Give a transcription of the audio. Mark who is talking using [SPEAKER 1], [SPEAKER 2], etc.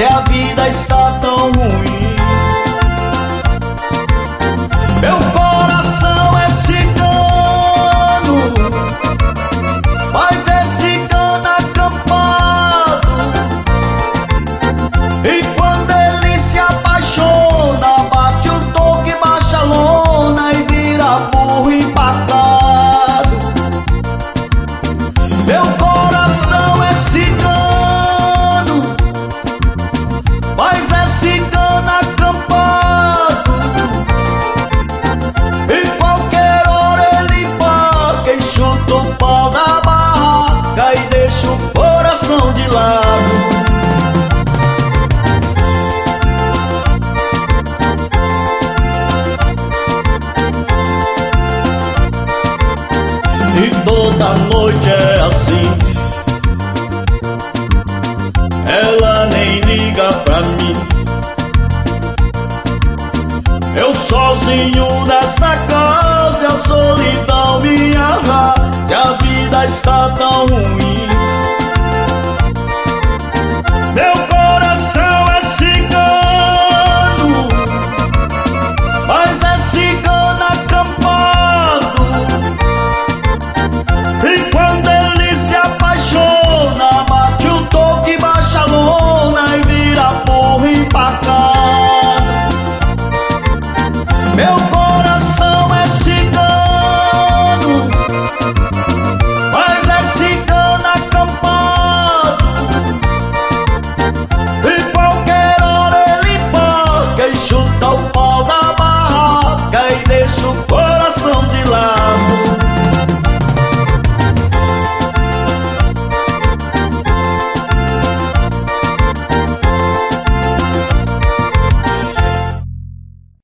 [SPEAKER 1] se a vida está tão ruim. Meu coração é cigano, vai ver cigano acampado, e quando ele se apaixona, bate o toque, baixa a lona e vira burro empacado. Meu coração é cigano, mas é cigano acampado, e qualquer hora ele paga e chuta o pau na barraca e deixa o coração de lado. E toda noite é assim, ela nem liga pra mim. Eu sozinho nesta casa, a solidão me arrasta, e a vida está tão ruim.